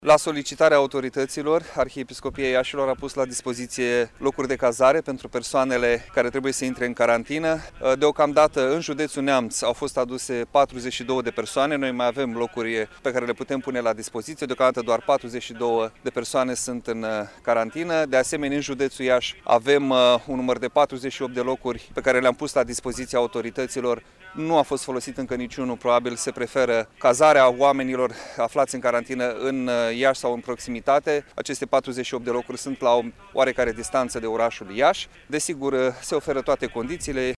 La solicitarea autorităților, Arhiepiscopia Iașilor a pus la dispoziție locuri de cazare pentru persoanele care trebuie să intre în carantină. Deocamdată, în județul Neamț au fost aduse 42 de persoane. Noi mai avem locuri pe care le putem pune la dispoziție. Deocamdată doar 42 de persoane sunt în carantină. De asemenea, în județul Iași avem un număr de 48 de locuri pe care le-am pus la dispoziția autorităților. Nu a fost folosit încă niciunul, probabil se preferă cazarea oamenilor aflați în carantină în Iași sau în proximitate. Aceste 48 de locuri sunt la o oarecare distanță de orașul Iași. Desigur, se oferă toate condițiile,